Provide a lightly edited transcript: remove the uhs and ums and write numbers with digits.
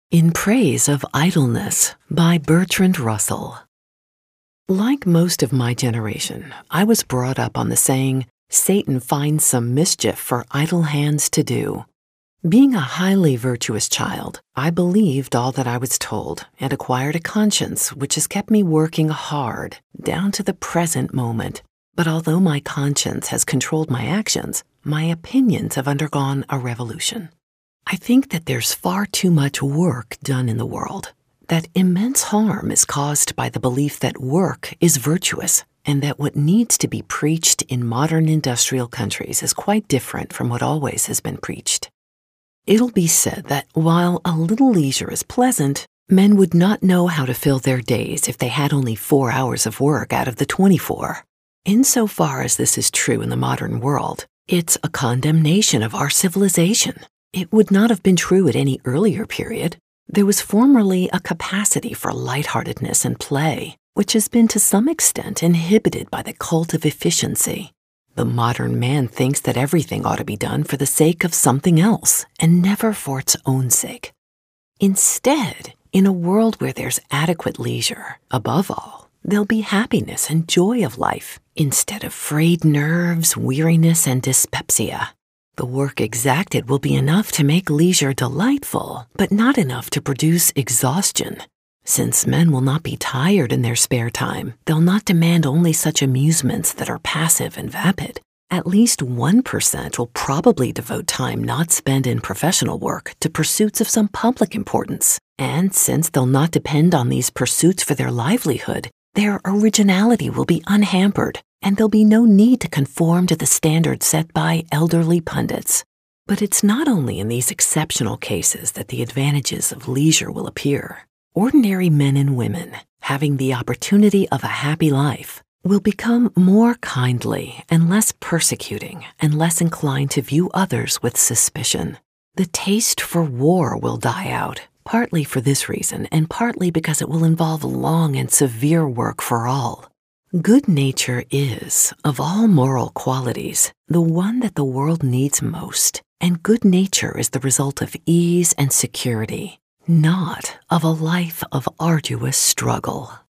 In Praise of Idleness by Bertrand Russell. Like most of my generation, I was brought up on the saying, Satan finds some mischief for idle hands to do. Being a highly virtuous child, I believed all that I was told and acquired a conscience which has kept me working hard down to the present moment. But although my conscience has controlled my actions, my opinions have undergone a revolution. I think that there's far too much work done in the world, that immense harm is caused by the belief that work is virtuous, and that what needs to be preached in modern industrial countries is quite different from what always has been preached. It'll be said that while a little leisure is pleasant, men would not know how to fill their days if they had only 4 hours of work out of the 24. Insofar as this is true in the modern world, it's a condemnation of our civilization. It would not have been true at any earlier period. There was formerly a capacity for lightheartedness and play, which has been to some extent inhibited by the cult of efficiency. The modern man thinks that everything ought to be done for the sake of something else, and never for its own sake. Instead, in a world where there's adequate leisure, above all, there'll be happiness and joy of life, instead of frayed nerves, weariness, and dyspepsia. The work exacted will be enough to make leisure delightful, but not enough to produce exhaustion. Since men will not be tired in their spare time, they'll not demand only such amusements that are passive and vapid. At least 1% will probably devote time not spent in professional work to pursuits of some public importance. And since they'll not depend on these pursuits for their livelihood, their originality will be unhampered, and there'll be no need to conform to the standards set by elderly pundits. But it's not only in these exceptional cases that the advantages of leisure will appear. Ordinary men and women, having the opportunity of a happy life, will become more kindly and less persecuting and less inclined to view others with suspicion. The taste for war will die out, partly for this reason and partly because it will involve long and severe work for all. Good nature is, of all moral qualities, the one that the world needs most, and good nature is the result of ease and security, not of a life of arduous struggle.